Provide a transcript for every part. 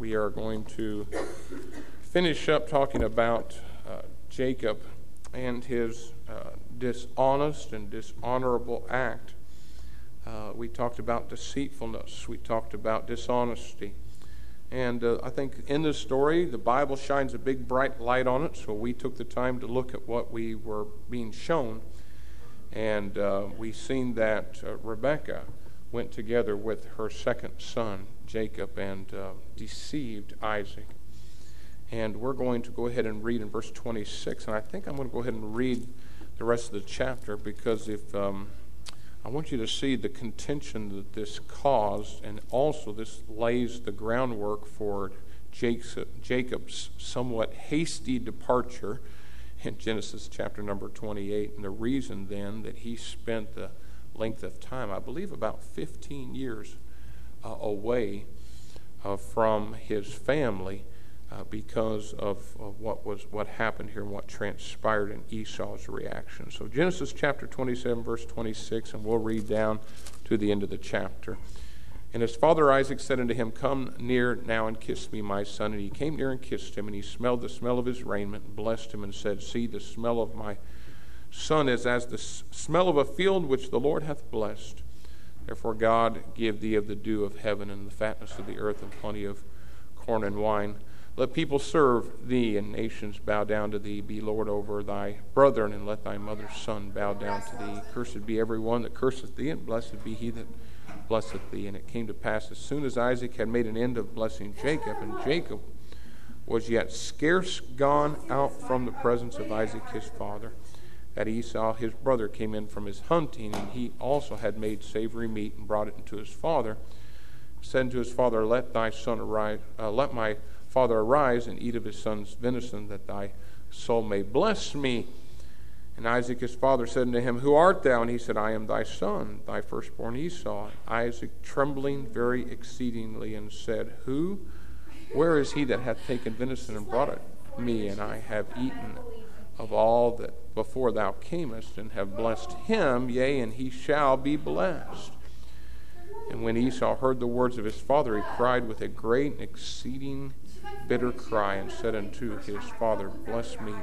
we are going to finish up talking about Jacob and his dishonest and dishonorable act. We talked about deceitfulness. We talked about dishonesty. And I think in this story, the Bible shines a big bright light on it, so we took the time to look at what we were being shown. And we seen that Rebekah went together with her second son, Jacob, and deceived Isaac. And we're going to go ahead and read in verse 26. And I think I'm going to go ahead and read the rest of the chapter, because if I want you to see the contention that this caused, and also this lays the groundwork for Jacob's somewhat hasty departure in Genesis chapter number 28, and the reason then that he spent the length of time, I believe about 15 years away from his family because of what happened here and what transpired in Esau's reaction. So Genesis chapter 27, verse 26, and we'll read down to the end of the chapter. And his father Isaac said unto him, Come near now and kiss me, my son. And he came near and kissed him, and he smelled the smell of his raiment, and blessed him, and said, See, the smell of my son is as the smell of a field which the Lord hath blessed. Therefore God give thee of the dew of heaven, and the fatness of the earth, and plenty of corn and wine. Let people serve thee, and nations bow down to thee. Be Lord over thy brethren, and let thy mother's son bow down to thee. Cursed be every one that curseth thee, and blessed be he that blesseth thee. And it came to pass, as soon as Isaac had made an end of blessing Jacob, and Jacob was yet scarce gone out from the presence of Isaac his father, that Esau his brother came in from his hunting, and he also had made savory meat, and brought it unto his father. Said unto his father, Let thy son arise, let my father arise and eat of his son's venison, that thy soul may bless me. And Isaac his father said unto him, Who art thou? And he said, I am thy son, thy firstborn Esau. And Isaac trembling very exceedingly, and said, Where is he that hath taken venison and brought it me? And I have eaten of all that before thou camest, and have blessed him, yea, and he shall be blessed. And when Esau heard the words of his father, he cried with a great and exceeding bitter cry, and said unto his father, Bless me,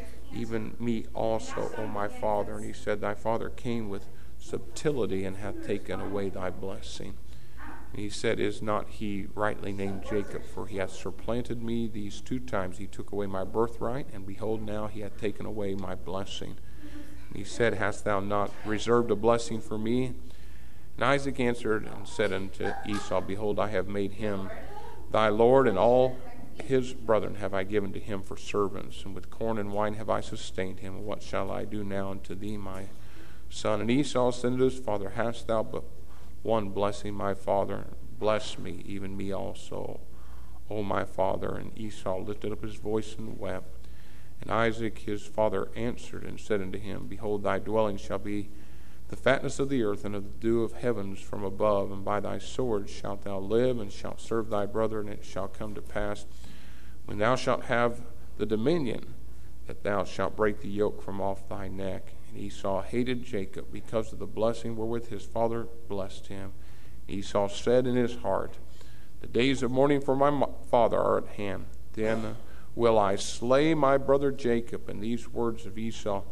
even me also, O my father. And he said, Thy father came with subtlety, and hath taken away thy blessing. And he said, Is not he rightly named Jacob? For he hath supplanted me these 2 times. He took away my birthright, and behold, now he hath taken away my blessing. And he said, Hast thou not reserved a blessing for me? And Isaac answered and said unto Esau, Behold, I have made him thy lord, and all his brethren have I given to him for servants, and with corn and wine have I sustained him. What shall I do now unto thee, my son? And Esau said unto his father, Hast thou but one blessing, my father? Bless me, even me also, O my father. And Esau lifted up his voice and wept. And Isaac his father answered and said unto him, Behold, thy dwelling shall be the fatness of the earth, and of the dew of heavens from above, and by thy sword shalt thou live, and shalt serve thy brother. And it shall come to pass, when thou shalt have the dominion, that thou shalt break the yoke from off thy neck. And Esau hated Jacob because of the blessing wherewith his father blessed him. Esau said in his heart, The days of mourning for my father are at hand. Then will I slay my brother Jacob. And these words of Esau,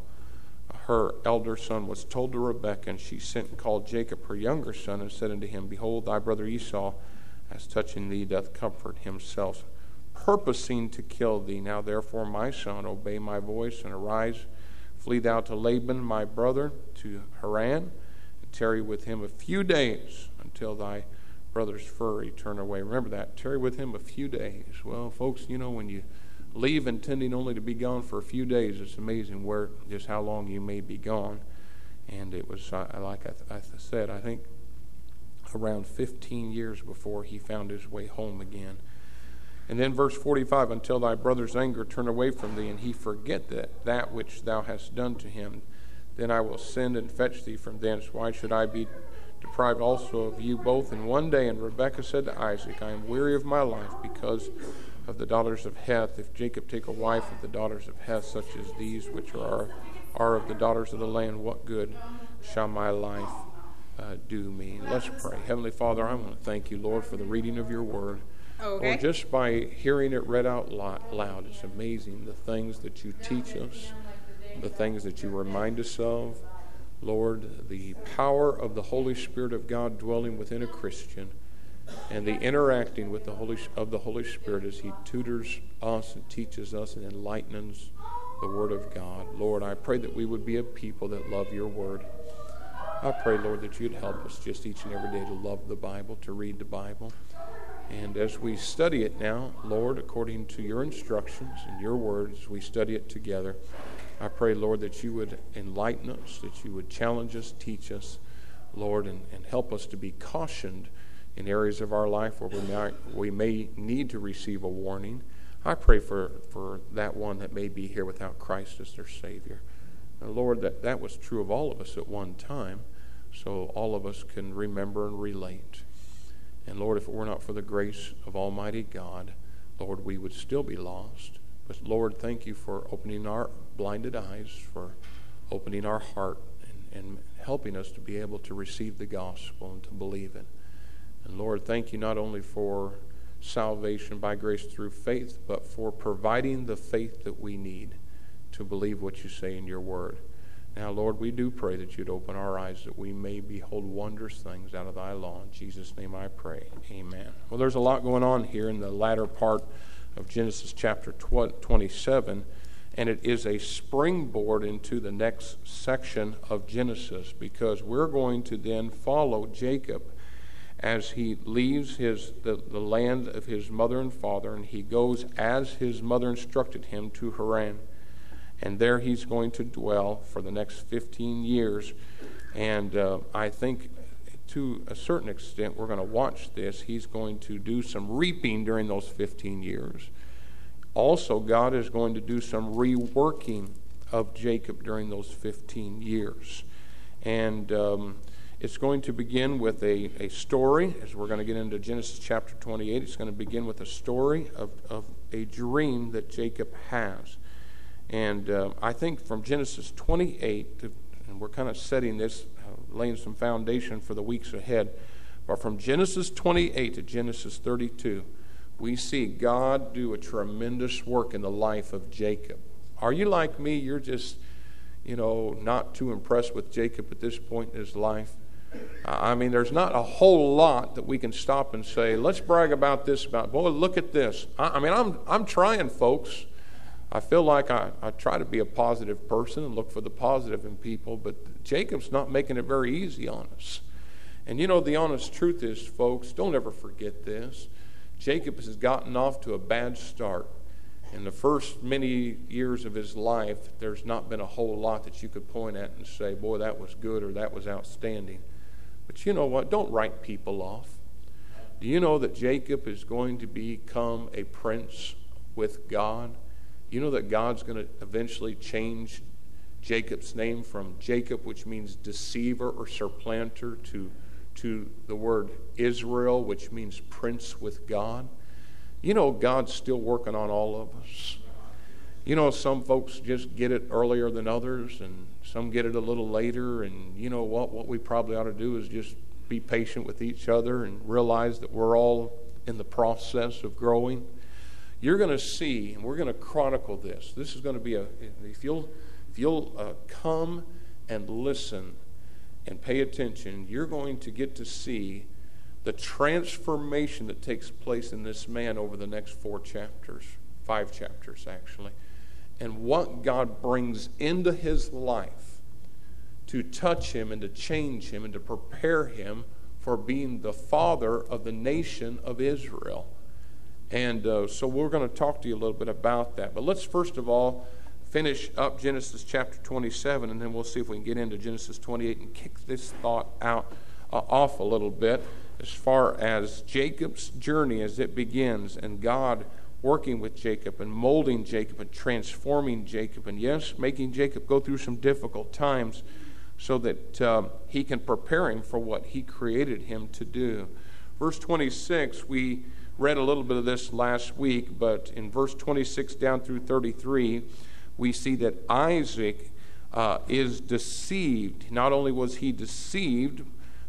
her elder son, was told to Rebekah, and she sent and called Jacob her younger son, and said unto him, Behold, thy brother Esau, as touching thee, doth comfort himself, purposing to kill thee. Now therefore, my son, obey my voice, and arise, flee thou to Laban my brother, to Haran, and tarry with him a few days, until thy brother's fur return away. Remember that, tarry with him a few days. Well, folks, when you leave intending only to be gone for a few days, it's amazing just how long you may be gone. And it was, like I said, I think around 15 years before he found his way home again. And then verse 45, Until thy brother's anger turn away from thee, and he forget that which thou hast done to him, then I will send and fetch thee from thence. Why should I be deprived also of you both in one day? And Rebekah said to Isaac, I am weary of my life because of the daughters of Heth. If Jacob take a wife of the daughters of Heth, such as these which are of the daughters of the land, what good shall my life do me? Let's pray. Heavenly Father, I want to thank you, Lord, for the reading of your word. Okay. Or just by hearing it read out loud. It's amazing the things that you teach us, the things that you remind us of. Lord, the power of the Holy Spirit of God dwelling within a Christian, and the interacting with the Holy Spirit as He tutors us and teaches us and enlightens the Word of God. Lord, I pray that we would be a people that love Your Word. I pray, Lord, that You'd help us just each and every day to love the Bible, to read the Bible. And as we study it now, Lord, according to Your instructions and Your words, we study it together. I pray, Lord, that You would enlighten us, that You would challenge us, teach us, Lord, and help us to be cautioned in areas of our life where we may need to receive a warning. I pray for that one that may be here without Christ as their Savior. And Lord, that was true of all of us at one time, so all of us can remember and relate. And Lord, if it were not for the grace of Almighty God, Lord, we would still be lost. But Lord, thank You for opening our blinded eyes, for opening our heart and helping us to be able to receive the gospel and to believe it. And Lord, thank You not only for salvation by grace through faith, but for providing the faith that we need to believe what You say in Your word. Now, Lord, we do pray that You'd open our eyes that we may behold wondrous things out of Thy law. In Jesus' name I pray. Amen. Well, there's a lot going on here in the latter part of Genesis chapter 27, and it is a springboard into the next section of Genesis, because we're going to then follow Jacob as he leaves the land of his mother and father, and he goes as his mother instructed him to Haran. And there he's going to dwell for the next 15 years. And I think to a certain extent, we're going to watch this. He's going to do some reaping during those 15 years. Also, God is going to do some reworking of Jacob during those 15 years. And it's going to begin with a story, as we're going to get into Genesis chapter 28. It's going to begin with a story of a dream that Jacob has. And I think from Genesis 28, and we're kind of setting this, laying some foundation for the weeks ahead, but from Genesis 28 to Genesis 32, we see God do a tremendous work in the life of Jacob. Are you like me? You're just, not too impressed with Jacob at this point in his life. I mean, there's not a whole lot that we can stop and say, let's brag about this, boy, look at this. I'm trying, folks. I feel like I try to be a positive person and look for the positive in people, but Jacob's not making it very easy on us. And the honest truth is, folks, don't ever forget this. Jacob has gotten off to a bad start. In the first many years of his life, there's not been a whole lot that you could point at and say, boy, that was good or that was outstanding. But you know what? Don't write people off. Do you know that Jacob is going to become a prince with God? You know that God's going to eventually change Jacob's name from Jacob, which means deceiver or supplanter, to the word Israel, which means prince with God. God's still working on all of us. Some folks just get it earlier than others, and some get it a little later. And you know what we probably ought to do is just be patient with each other and realize that we're all in the process of growing. You're going to see, and we're going to chronicle this. This is going to be if you'll come and listen and pay attention, you're going to get to see the transformation that takes place in this man over the next 5 chapters actually, and what God brings into his life to touch him and to change him and to prepare him for being the father of the nation of Israel. And so we're going to talk to you a little bit about that. But let's first of all finish up Genesis chapter 27, and then we'll see if we can get into Genesis 28 and kick this thought off a little bit as far as Jacob's journey as it begins, and God working with Jacob and molding Jacob and transforming Jacob, and yes, making Jacob go through some difficult times so that he can prepare him for what he created him to do. Verse 26, we read a little bit of this last week, but in verse 26 down through 33, we see that Isaac is deceived. Not only was he deceived,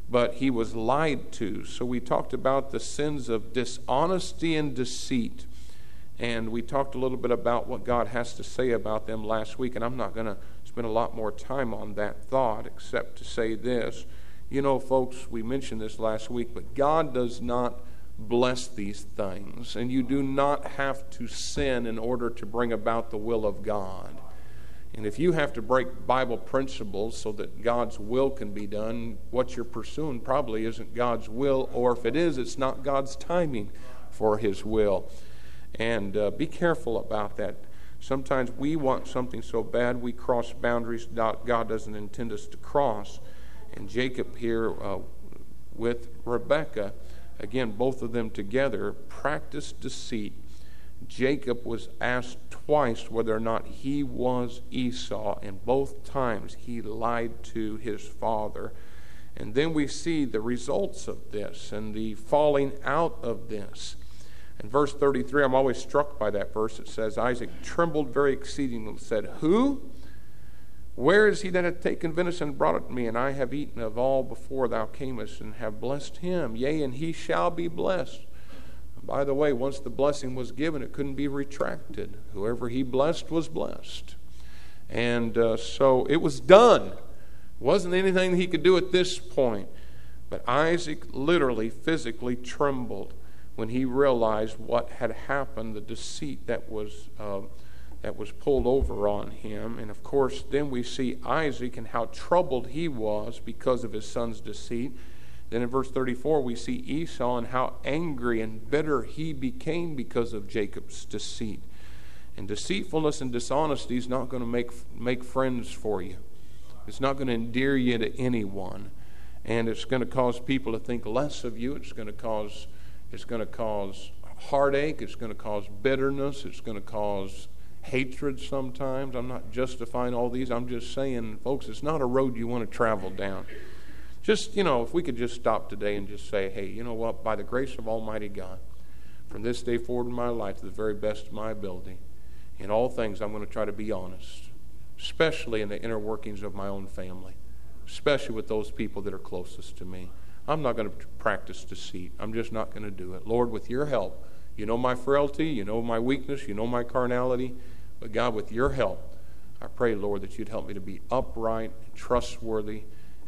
but he was lied to. So we talked about the sins of dishonesty and deceit. And we talked a little bit about what God has to say about them last week, and I'm not going to spend a lot more time on that thought except to say this. You know, folks, we mentioned this last week, but God does not bless these things, and you do not have to sin in order to bring about the will of God. And if you have to break Bible principles so that God's will can be done, what you're pursuing probably isn't God's will, or if it is, it's not God's timing for his will. And be careful about that. Sometimes we want something so bad we cross boundaries God doesn't intend us to cross. And Jacob here with Rebekah, again, both of them together, practiced deceit. Jacob was asked twice whether or not he was Esau, and both times he lied to his father. And then we see the results of this and the falling out of this. In verse 33, I'm always struck by that verse. It says, Isaac trembled very exceedingly and said, Who? Where is he that hath taken venison and brought it to me? And I have eaten of all before thou camest, and have blessed him. Yea, and he shall be blessed. By the way, once the blessing was given, it couldn't be retracted. Whoever he blessed was blessed. And so it was done. Wasn't anything he could do at this point. But Isaac literally, physically trembled when he realized what had happened, the deceit that was pulled over on him. And of course, then we see Isaac and how troubled he was because of his son's deceit. Then in verse 34, we see Esau and how angry and bitter he became because of Jacob's deceit. And deceitfulness and dishonesty is not going to make friends for you. It's not going to endear you to anyone. And it's going to cause people to think less of you. It's going to cause heartache. It's going to cause bitterness. It's going to cause hatred sometimes. I'm not justifying all these. I'm just saying, folks, it's not a road you want to travel down. Just, if we could just stop today and just say, hey, you know what? By the grace of Almighty God, from this day forward in my life to the very best of my ability, in all things I'm going to try to be honest, especially in the inner workings of my own family, especially with those people that are closest to me. I'm not going to practice deceit. I'm just not going to do it. Lord, with your help, you know my frailty, you know my weakness, you know my carnality, but God, with your help, I pray, Lord, that you'd help me to be upright, trustworthy,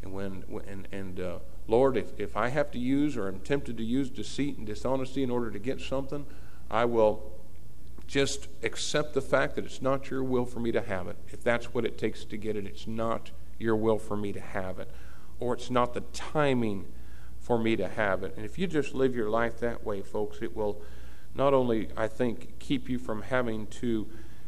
and Lord, if I have to use or am tempted to use deceit and dishonesty in order to get something, I will just accept the fact that it's not your will for me to have it. If that's what it takes to get it, it's not your will for me to have it, or it's not the timing for me to have it. And if you just live your life that way, folks, it will not only, I think, keep you from having to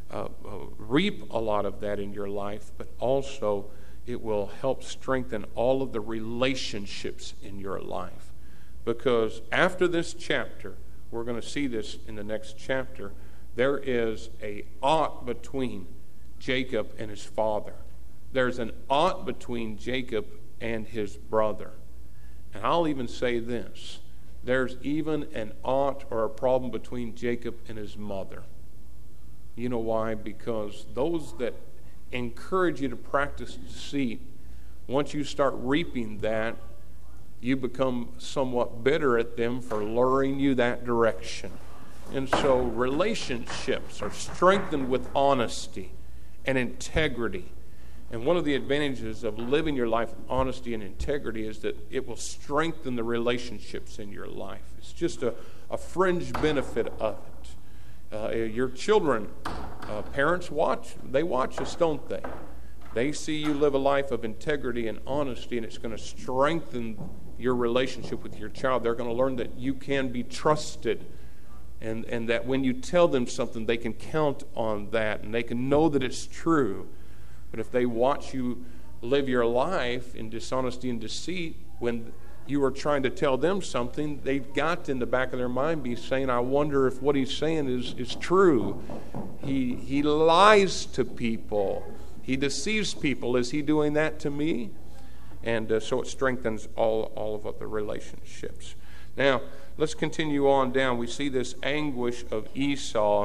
reap a lot of that in your life, but also it will help strengthen all of the relationships in your life. Because after this chapter, we're going to see this in the next chapter, there is a ought between Jacob and his father. There's an ought between Jacob and his brother. And I'll even say this, there's even an ought or a problem between Jacob and his mother. You know why? Because those that encourage you to practice deceit, once you start reaping that, you become somewhat bitter at them for luring you that direction. And so relationships are strengthened with honesty and integrity. And one of the advantages of living your life with honesty and integrity is that it will strengthen the relationships in your life. It's just a fringe benefit of it. Your children, parents watch us, don't they? They see you live a life of integrity and honesty, and it's going to strengthen your relationship with your child. They're going to learn that you can be trusted, and that when you tell them something, they can count on that, and they can know that it's true. But if they watch you live your life in dishonesty and deceit, when you are trying to tell them something, they've got in the back of their mind be saying, I wonder if what he's saying is true. He lies to people. He deceives people. Is he doing that to me? And so it strengthens all of the relationships. Now, let's continue on down. We see this anguish of Esau.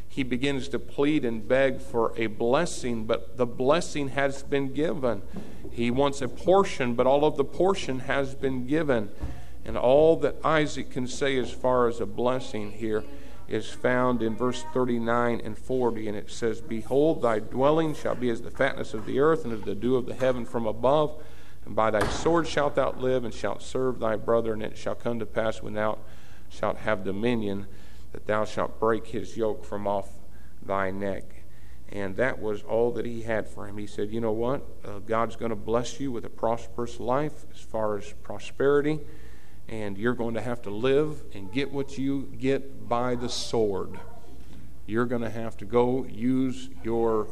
he begins to plead and beg for a blessing, but the blessing has been given. He wants a portion, but all of the portion has been given. And all that Isaac can say as far as a blessing here is found in verse 39 and 40. And it says, Behold, thy dwelling shall be as the fatness of the earth and as the dew of the heaven from above. And by thy sword shalt thou live, and shalt serve thy brother. And it shall come to pass when thou shalt have dominion, that thou shalt break his yoke from off thy neck. And that was all that he had for him. He said, you know what? God's going to bless you with a prosperous life as far as prosperity. And you're going to have to live and get what you get by the sword. You're going to have to go use your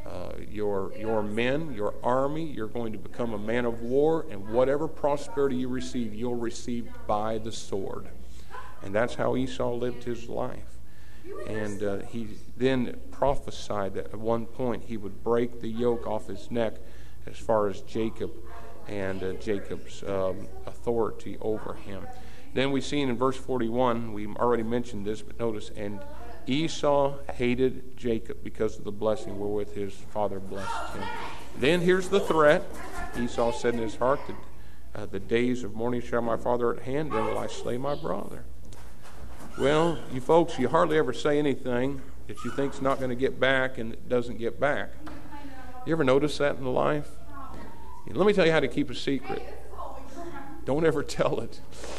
men, your army. You're going to become a man of war, and whatever prosperity you receive, you'll receive by the sword. And that's how Esau lived his life. And he then prophesied that at one point he would break the yoke off his neck as far as Jacob and Jacob's authority over him. Then we see in verse 41, we already mentioned this, but notice, and Esau hated Jacob because of the blessing wherewith his father blessed him. Then here's the threat. Esau said in his heart, that the days of mourning shall my father at hand, then will I slay my brother. Well, you folks, you hardly ever say anything that you think's not going to get back, and it doesn't get back. You ever notice that in life? Let me tell you how to keep a secret. Don't ever tell it.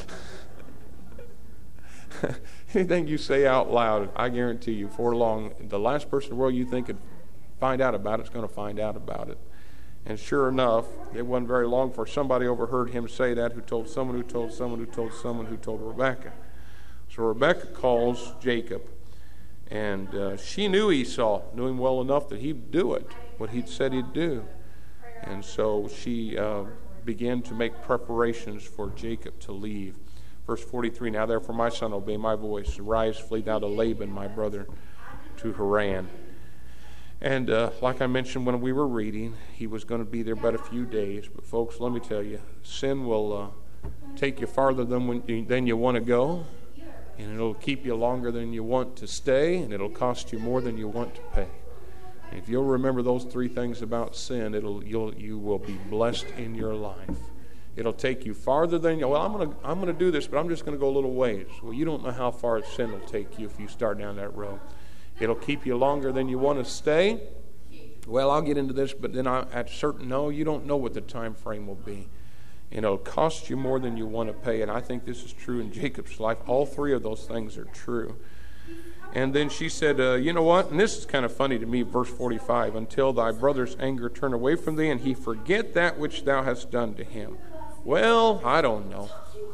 Anything you say out loud, I guarantee you, for long, the last person in the world you think could find out about it's going to find out about it. And sure enough, it wasn't very long before somebody overheard him say that, who told someone who told someone who told someone who told Rebekah. So Rebekah calls Jacob, and she knew Esau, knew him well enough that he'd do it, what he'd said he'd do. And so she began to make preparations for Jacob to leave. Verse 43, Now therefore, my son, obey my voice. Arise, flee thou to Laban, my brother, to Haran. And like I mentioned when we were reading, he was going to be there but a few days. But folks, let me tell you, sin will take you farther than you want to go. And it'll keep you longer than you want to stay. And it'll cost you more than you want to pay. If you'll remember those three things about sin, you will be blessed in your life. It'll take you farther than you. Well, I'm going to do this, but I'm just going to go a little ways. Well, you don't know how far sin will take you if you start down that road. It'll keep you longer than you want to stay. Well, I'll get into this, but then you don't know what the time frame will be. And it'll cost you more than you want to pay. And I think this is true in Jacob's life. All three of those things are true. And then she said, you know what? And this is kind of funny to me, verse 45. Until thy brother's anger turn away from thee, and he forget that which thou hast done to him. Well, I don't know.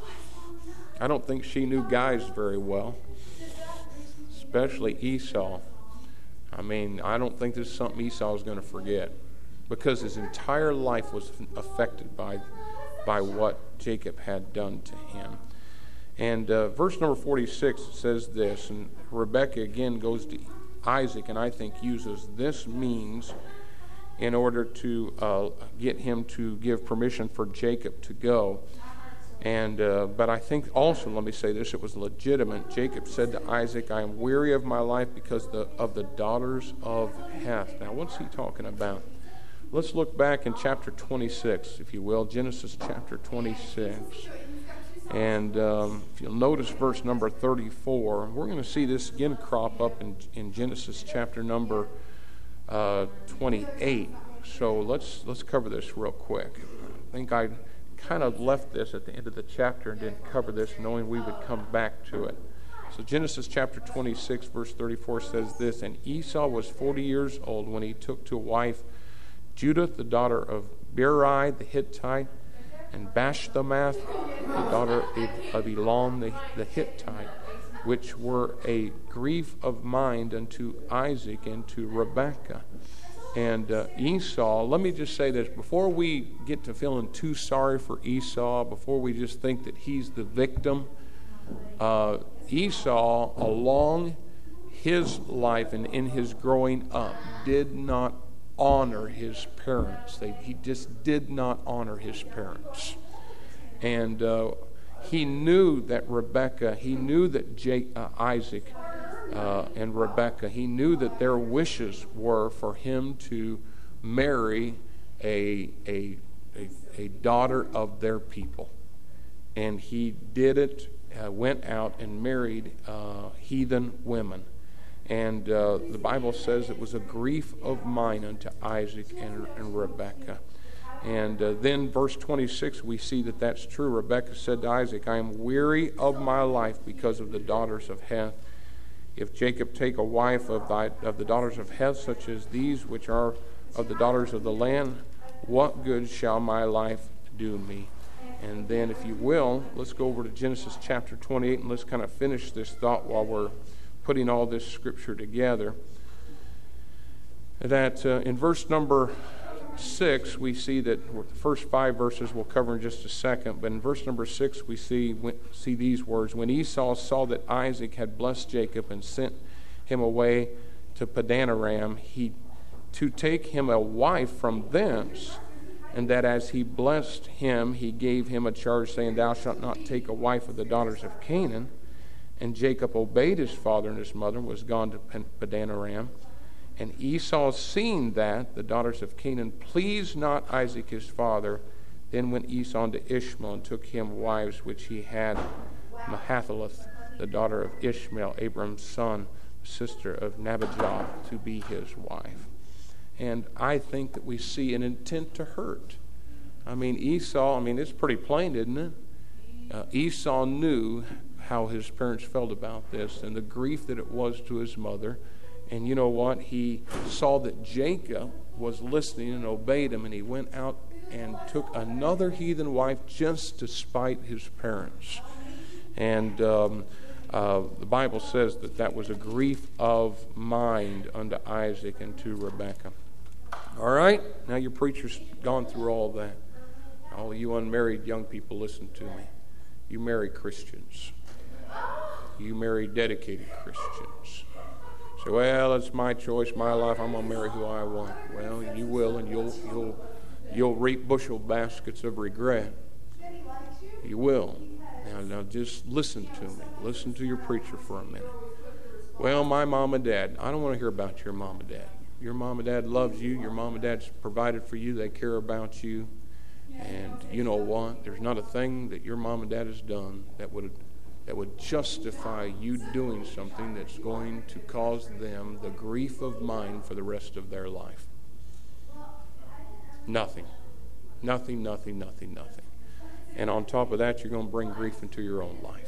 I don't think she knew guys very well, especially Esau. I mean, I don't think this is something Esau is going to forget, because his entire life was affected by what Jacob had done to him. And verse number 46 says this, and Rebekah again goes to Isaac, and I think uses this means in order to get him to give permission for Jacob to go. And but I think also, let me say this, it was legitimate. Jacob said to Isaac, I am weary of my life because of the daughters of Heth. Now, what's he talking about? Let's look back in chapter 26, if you will, Genesis chapter 26. And if you'll notice verse number 34, we're going to see this again crop up in Genesis chapter number 28. So let's cover this real quick. I think I kind of left this at the end of the chapter and didn't cover this, knowing we would come back to it. So Genesis chapter 26, verse 34 says this, And Esau was 40 years old when he took to wife Judith, the daughter of Beeri the Hittite, and Bashthemath, the daughter of Elon the Hittite, which were a grief of mind unto Isaac and to Rebekah. And Esau, let me just say this, before we get to feeling too sorry for Esau, before we just think that he's the victim, Esau, along his life and in his growing up, did not honor his parents. He just did not honor his parents. And he knew that Rebekah, he knew that Isaac and Rebekah. He knew that their wishes were for him to marry a daughter of their people. And he did it, went out and married heathen women. And the Bible says it was a grief of mine unto Isaac and Rebekah. And then verse 26, we see that that's true. Rebekah said to Isaac, I am weary of my life because of the daughters of Heth. If Jacob take a wife of the daughters of Heth, such as these, which are of the daughters of the land, what good shall my life do me? And then, if you will, let's go over to Genesis chapter 28, and let's kind of finish this thought while we're putting all this scripture together. That in verse number 6, we see that the first 5 verses we'll cover in just a second, but in verse number 6 we see these words. When Esau saw that Isaac had blessed Jacob and sent him away to Padanaram, to take him a wife from thence, and that as he blessed him, he gave him a charge, saying, Thou shalt not take a wife of the daughters of Canaan. And Jacob obeyed his father and his mother, and was gone to Padanaram. And Esau, seeing that the daughters of Canaan pleased not Isaac his father, then went Esau unto Ishmael, and took him wives which he had, Mahathaloth, the daughter of Ishmael, Abraham's son, the sister of Nabijah, to be his wife. And I think that we see an intent to hurt. Esau, it's pretty plain, isn't it? Esau knew how his parents felt about this and the grief that it was to his mother. And you know what? He saw that Jacob was listening and obeyed him, and he went out and took another heathen wife just to spite his parents. And the Bible says that was a grief of mind unto Isaac and to Rebekah. All right? Now your preacher's gone through all that. All you unmarried young people, listen to me. You marry Christians. You marry dedicated Christians. So, well, it's my choice, my life. I'm going to marry who I want. Well, you will, and you'll reap bushel baskets of regret. You will. Now, just listen to me. Listen to your preacher for a minute. Well, my mom and dad. I don't want to hear about your mom and dad. Your mom and dad loves you. Your mom and dad's provided for you. They care about you. And you know what? There's not a thing that your mom and dad has done that would justify you doing something that's going to cause them the grief of mind for the rest of their life. Nothing. Nothing, nothing, nothing, nothing. And on top of that, you're going to bring grief into your own life.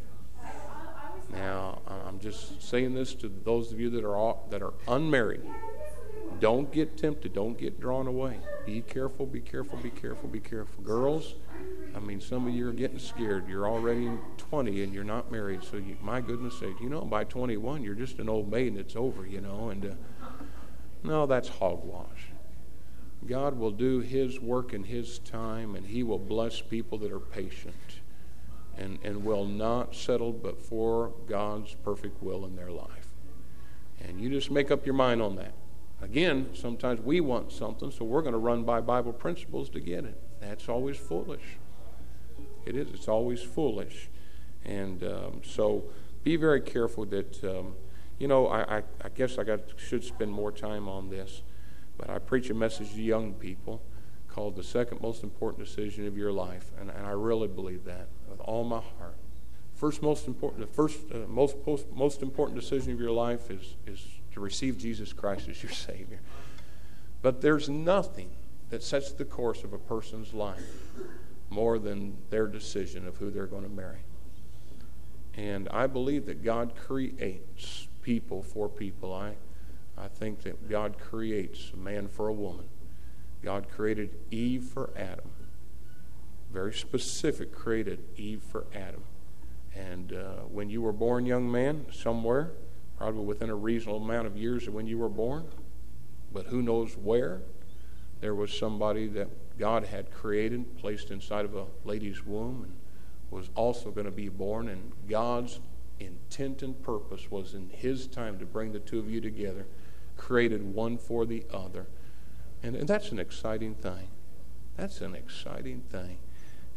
Now, I'm just saying this to those of you that are unmarried. Don't get tempted. Don't get drawn away. Be careful, be careful, be careful, be careful. Girls, some of you are getting scared. You're already 20 and you're not married. So, my goodness sake, by 21, you're just an old maid and it's over, And no, that's hogwash. God will do His work in His time, and He will bless people that are patient and will not settle but for God's perfect will in their life. And you just make up your mind on that. Again, sometimes we want something, so we're going to run by Bible principles to get it. That's always foolish. It is. It's always foolish. And so be very careful that, I guess should spend more time on this, but I preach a message to young people called the second most important decision of your life, and I really believe that with all my heart. The most important decision of your life is to receive Jesus Christ as your Savior. But there's nothing that sets the course of a person's life more than their decision of who they're going to marry. And I believe that God creates people for people. I think that God creates a man for a woman. God created Eve for Adam. Very specific, created Eve for Adam. And when you were born, young man, somewhere, probably within a reasonable amount of years of when you were born, but who knows where, there was somebody that God had created, placed inside of a lady's womb, and was also going to be born. And God's intent and purpose was in His time to bring the two of you together, created one for the other. And that's an exciting thing. That's an exciting thing.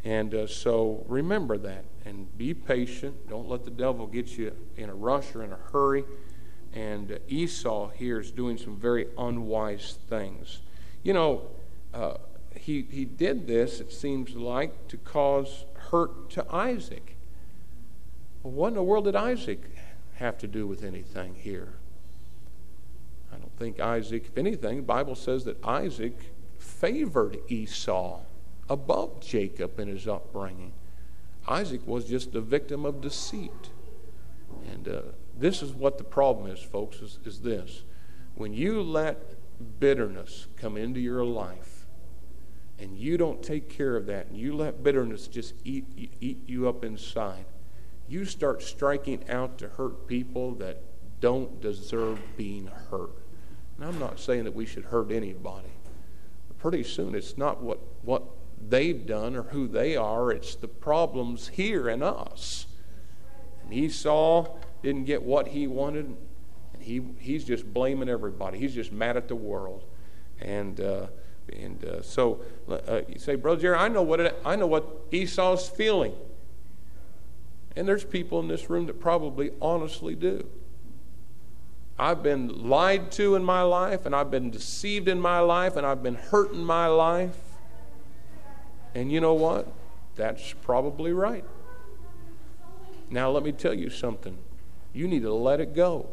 And so remember that and be patient. Don't let the devil get you in a rush or in a hurry. And Esau here is doing some very unwise things. You know, he did this, it seems like, to cause hurt to Isaac. Well, what in the world did Isaac have to do with anything here? I don't think Isaac, if anything, the Bible says that Isaac favored Esau above Jacob in his upbringing. Isaac was just a victim of deceit. And this is what the problem is, folks, is this. When you let bitterness come into your life and you don't take care of that, and you let bitterness just eat you up inside, you start striking out to hurt people that don't deserve being hurt. And I'm not saying that we should hurt anybody. But pretty soon it's not what they've done or who they are, it's the problems here in us. And Esau didn't get what he wanted, and he's just blaming everybody. He's just mad at the world. And so you say, Brother Jerry, I know what Esau's feeling. And there's people in this room that probably honestly do. I've been lied to in my life, and I've been deceived in my life, and I've been hurt in my life. And you know what? That's probably right. Now let me tell you something. You need to let it go.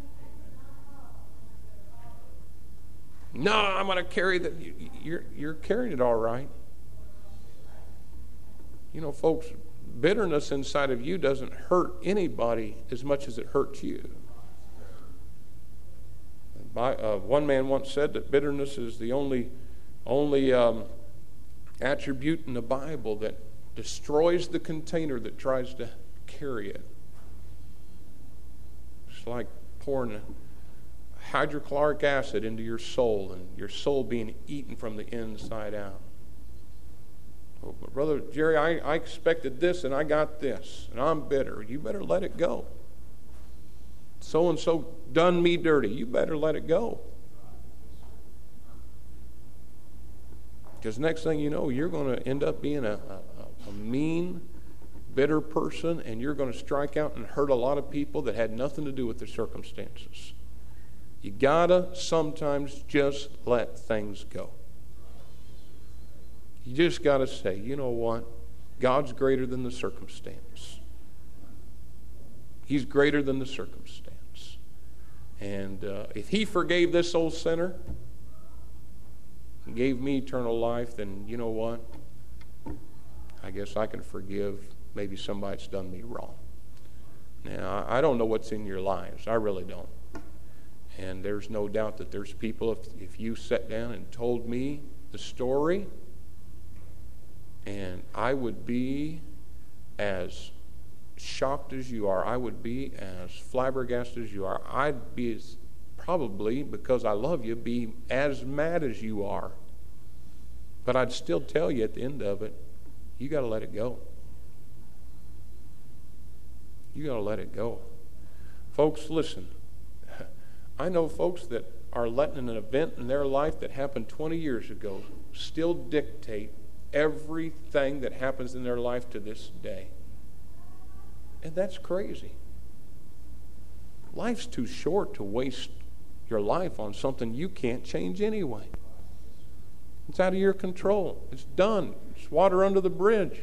No, I'm going to carry that. You're carrying it all right. You know, folks, bitterness inside of you doesn't hurt anybody as much as it hurts you. One man once said that bitterness is the only attribute in the Bible that destroys the container that tries to carry it. It's like pouring hydrochloric acid into your soul and your soul being eaten from the inside out. Oh, but Brother Jerry, I expected this and I got this and I'm bitter. You better let it go. So-and-so done me dirty. You better let it go. Because next thing you know, you're going to end up being a mean, bitter person, and you're going to strike out and hurt a lot of people that had nothing to do with their circumstances. You gotta sometimes just let things go. You just gotta say, you know what? God's greater than the circumstance. He's greater than the circumstance. And if he forgave this old sinner and gave me eternal life, then you know what? I guess I can forgive maybe somebody that's done me wrong. Now, I don't know what's in your lives. I really don't. And there's no doubt that there's people, if you sat down and told me the story, and I would be as shocked as you are, I would be as flabbergasted as you are, I'd be probably, because I love you, be as mad as you are. But I'd still tell you at the end of it, you got to let it go. You got to let it go. Folks, listen. I know folks that are letting an event in their life that happened 20 years ago still dictate everything that happens in their life to this day. And that's crazy. Life's too short to waste your life on something you can't change anyway. It's out of your control. It's done. It's water under the bridge.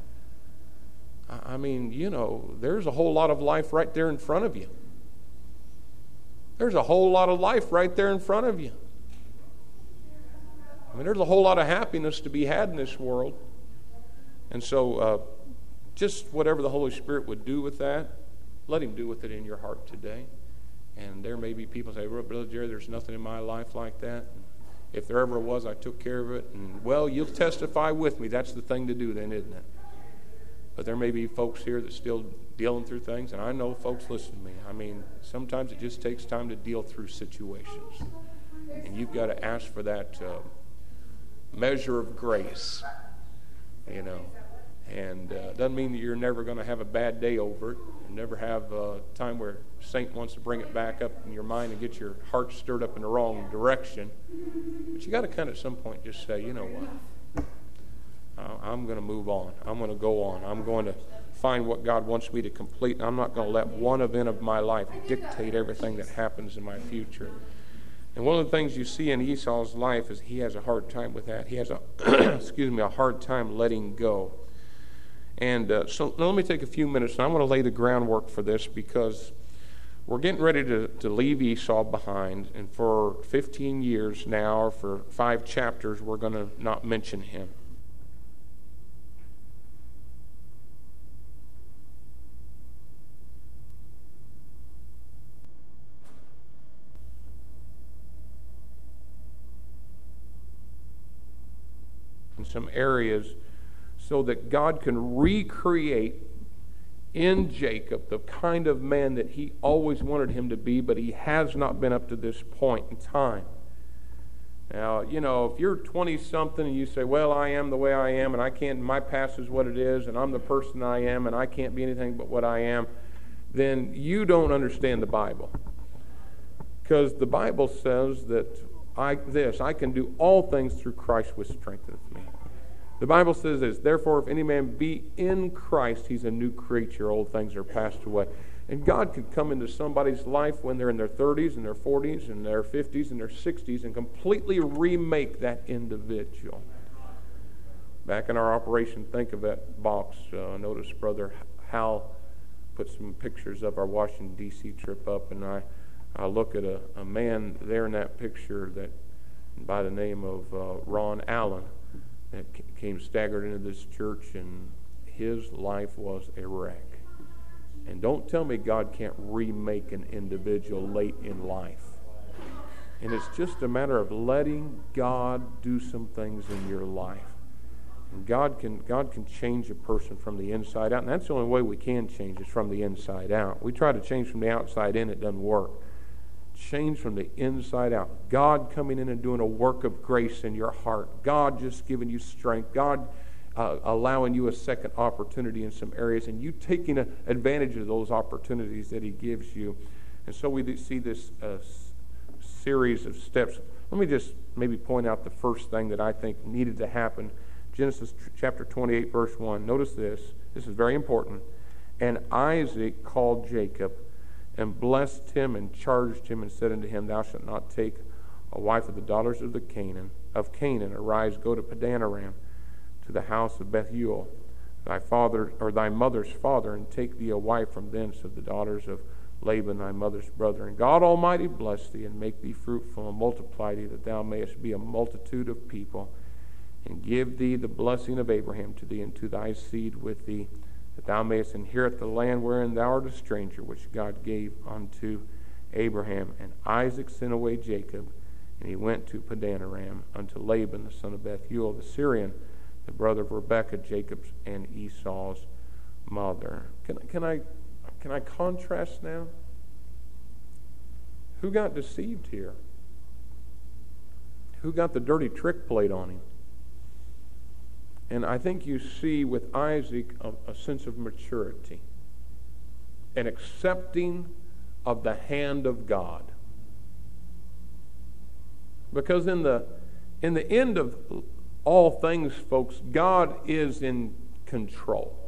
I mean, you know, there's a whole lot of life right there in front of you. There's a whole lot of life right there in front of you. I mean, there's a whole lot of happiness to be had in this world. And so just whatever the Holy Spirit would do with that, let him do with it in your heart today. And there may be people say, Brother Jerry, there's nothing in my life like that. If there ever was, I took care of it. And, well, you'll testify with me. That's the thing to do then, isn't it? But there may be folks here that still dealing through things. And I know folks listen to me. I mean, sometimes it just takes time to deal through situations. And you've got to ask for that measure of grace, you know. And doesn't mean that you're never going to have a bad day over it. You never have a time where Saint wants to bring it back up in your mind and get your heart stirred up in the wrong direction. But you got to kind of at some point just say, you know what? I'm going to move on. I'm going to go on. I'm going to find what God wants me to complete. I'm not going to let one event of my life dictate everything that happens in my future. And one of the things you see in Esau's life is he has a hard time with that. He has a a hard time letting go. And so let me take a few minutes, and I'm going to lay the groundwork for this because we're getting ready to leave Esau behind. And for 15 years now, or for 5 chapters, we're going to not mention him. In some areas, so that God can recreate in Jacob the kind of man that he always wanted him to be, but he has not been up to this point in time. Now, if you're 20-something and you say, well, I am the way I am, and I can't, my past is what it is, and I'm the person I am, and I can't be anything but what I am, then you don't understand the Bible. Because the Bible says that I can do all things through Christ which strengtheneth me. The Bible says this, therefore, if any man be in Christ, he's a new creature. Old things are passed away. And God could come into somebody's life when they're in their 30s and their 40s and their 50s and their 60s and completely remake that individual. Back in our Operation Think of It box, notice Brother Hal put some pictures of our Washington, D.C. trip up, and I look at a man there in that picture that by the name of Ron Allen, that came staggered into this church, and his life was a wreck. And don't tell me God can't remake an individual late in life. And it's just a matter of letting God do some things in your life. And God can change a person from the inside out, and that's the only way we can change is from the inside out. We try to change from the outside in, it doesn't work. Change from the inside out. God coming in and doing a work of grace in your heart. God just giving you strength. God allowing you a second opportunity in some areas, and you taking advantage of those opportunities that he gives you. And so we see this series of steps. Let me just maybe point out the first thing that I think needed to happen. Genesis chapter 28, verse 1. Notice this. This is very important. And Isaac called Jacob, and blessed him, and charged him, and said unto him, Thou shalt not take a wife of the daughters of Canaan. Arise, go to Padan Aram, to the house of Bethuel, thy mother's father, and take thee a wife from thence of the daughters of Laban, thy mother's brother. And God Almighty bless thee, and make thee fruitful, and multiply thee, that thou mayest be a multitude of people, and give thee the blessing of Abraham to thee, and to thy seed with thee, that thou mayest inherit the land wherein thou art a stranger, which God gave unto Abraham. And Isaac sent away Jacob, and he went to Padan Aram unto Laban, the son of Bethuel, the Syrian, the brother of Rebekah, Jacob's and Esau's mother. Can I contrast now? Who got deceived here? Who got the dirty trick played on him? And I think you see with Isaac a sense of maturity, an accepting of the hand of God. Because in the end of all things, folks, God is in control.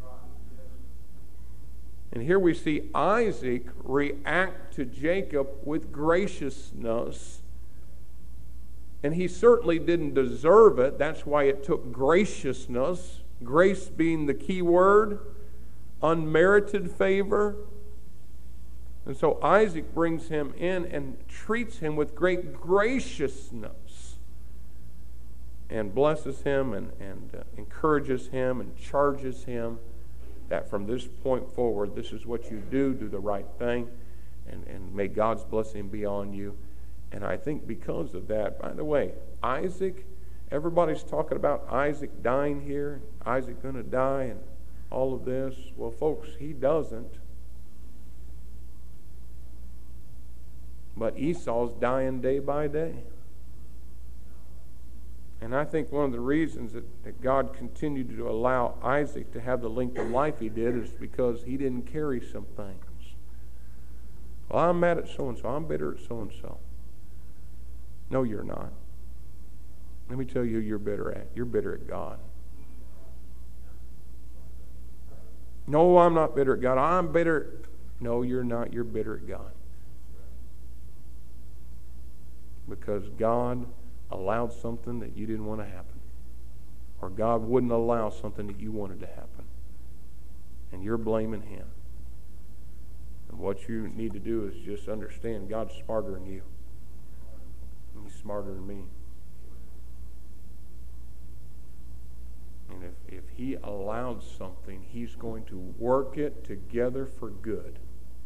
And here we see Isaac react to Jacob with graciousness. And he certainly didn't deserve it. That's why it took graciousness. Grace being the key word. Unmerited favor. And so Isaac brings him in and treats him with great graciousness. And blesses him and encourages him and charges him that from this point forward, this is what you do. Do the right thing. And may God's blessing be on you. And I think because of that, by the way, Isaac, everybody's talking about Isaac dying here, Isaac going to die and all of this. Well, folks, he doesn't. But Esau's dying day by day. And I think one of the reasons that God continued to allow Isaac to have the length of life he did is because he didn't carry some things. Well, I'm mad at so-and-so. I'm bitter at so-and-so. No, you're not. Let me tell you who you're bitter at. You're bitter at God. No, I'm not bitter at God. I'm bitter. No, you're not. You're bitter at God. Because God allowed something that you didn't want to happen. Or God wouldn't allow something that you wanted to happen. And you're blaming Him. And what you need to do is just understand God's smarter than you. He's smarter than me. And if He allowed something, He's going to work it together for good.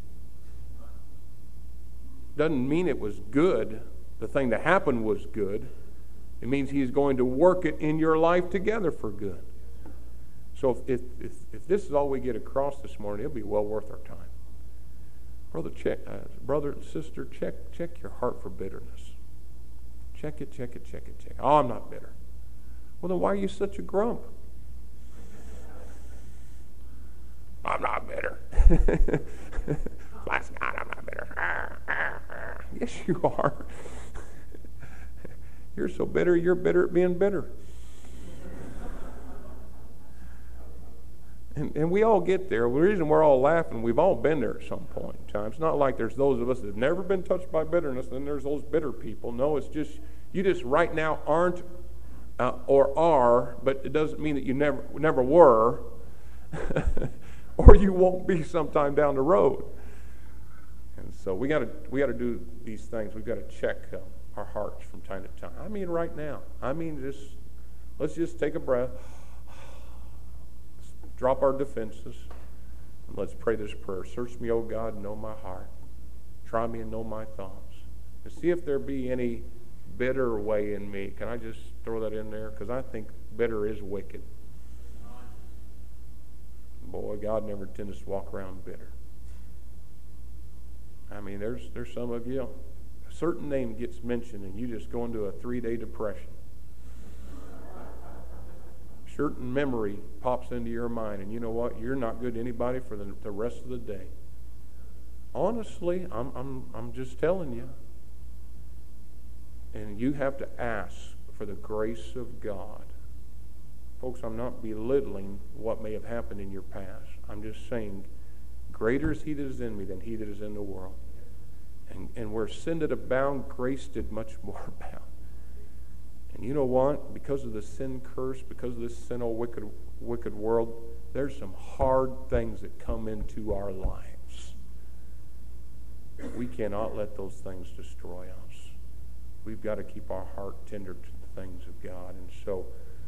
Doesn't mean it was good. The thing that happened was good. It means He's going to work it in your life together for good. So if this is all we get across this morning, it'll be well worth our time. Brother and sister, check your heart for bitterness. Check it. Oh, I'm not bitter. Well, then why are you such a grump? I'm not bitter. Last night, I'm not bitter. Yes, you are. You're so bitter, you're bitter at being bitter. And we all get there. The reason we're all laughing, we've all been there at some point in time. It's not like there's those of us that have never been touched by bitterness, and there's those bitter people. No, it's just, you just right now aren't or are, but it doesn't mean that you never were, or you won't be sometime down the road. And so we got to do these things. We've got to check our hearts from time to time. I mean, right now. Let's just take a breath. Drop our defenses, and let's pray this prayer. Search me, O God, and know my heart. Try me and know my thoughts. And see if there be any bitter way in me. Can I just throw that in there? Because I think bitter is wicked. Boy, God never intended us to walk around bitter. I mean, there's some of you, a certain name gets mentioned, and you just go into a 3-day depression. Certain memory pops into your mind, and you know what? You're not good to anybody for the rest of the day. Honestly, I'm just telling you. And you have to ask for the grace of God. Folks, I'm not belittling what may have happened in your past. I'm just saying, greater is He that is in me than he that is in the world. And where sin did abound, grace did much more abound. And you know what? Because of the sin curse, because of this sinful, wicked world, there's some hard things that come into our lives. We cannot let those things destroy us. We've got to keep our heart tender to the things of God. And so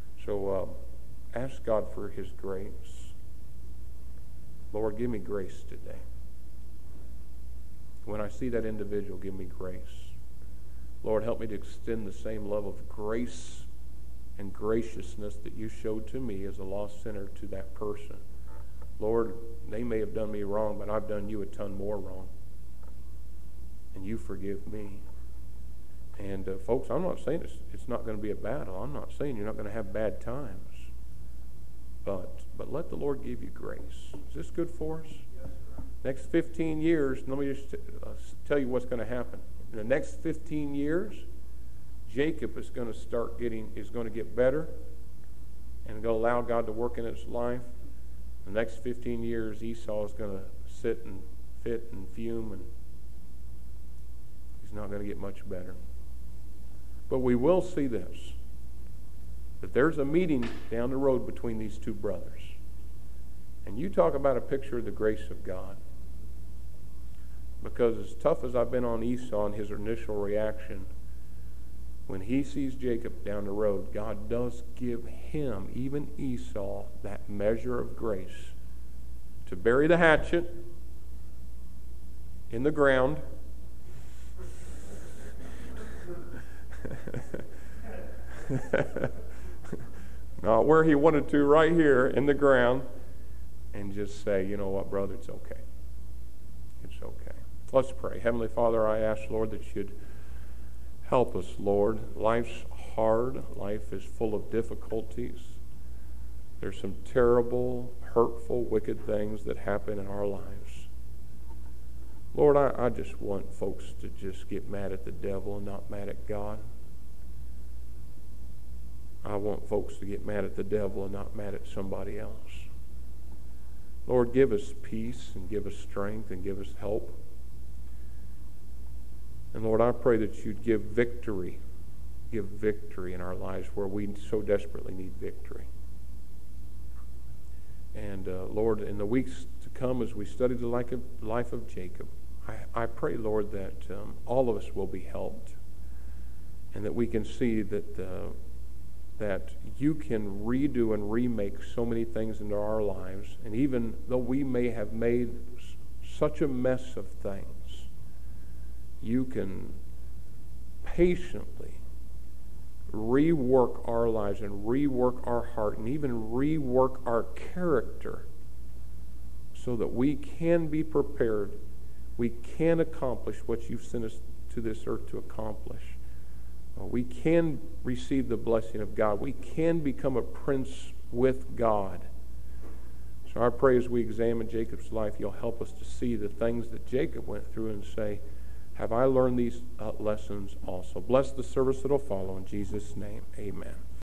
ask God for His grace. Lord, give me grace today. When I see that individual, give me grace. Lord, help me to extend the same love of grace and graciousness that you showed to me as a lost sinner to that person. Lord, they may have done me wrong, but I've done you a ton more wrong. And you forgive me. And folks, I'm not saying it's not going to be a battle. I'm not saying you're not going to have bad times. But let the Lord give you grace. Is this good for us? Yes, next 15 years, let me just tell you what's going to happen. In the next 15 years, Jacob is going to get better and going to allow God to work in his life. The next 15 years, Esau is going to sit and fit and fume, and he's not going to get much better. But we will see this, that there's a meeting down the road between these two brothers. And you talk about a picture of the grace of God. Because as tough as I've been on Esau and his initial reaction, when he sees Jacob down the road, God does give him, even Esau, that measure of grace to bury the hatchet in the ground. Not where he wanted to, right here in the ground, and just say, you know what, brother, it's okay. It's okay. Let's pray. Heavenly Father, I ask, Lord, that you'd help us, Lord. Life's hard. Life is full of difficulties. There's some terrible, hurtful, wicked things that happen in our lives. Lord, I just want folks to just get mad at the devil and not mad at God. I want folks to get mad at the devil and not mad at somebody else. Lord, give us peace and give us strength and give us help. And Lord, I pray that you'd give victory in our lives where we so desperately need victory. And Lord, in the weeks to come as we study the life of Jacob, I pray, Lord, that all of us will be helped and that we can see that you can redo and remake so many things into our lives. And even though we may have made such a mess of things, you can patiently rework our lives and rework our heart and even rework our character so that we can be prepared. We can accomplish what you've sent us to this earth to accomplish. We can receive the blessing of God. We can become a prince with God. So I pray as we examine Jacob's life, you'll help us to see the things that Jacob went through and say, have I learned these lessons also? Bless the service that will follow. In Jesus' name, amen.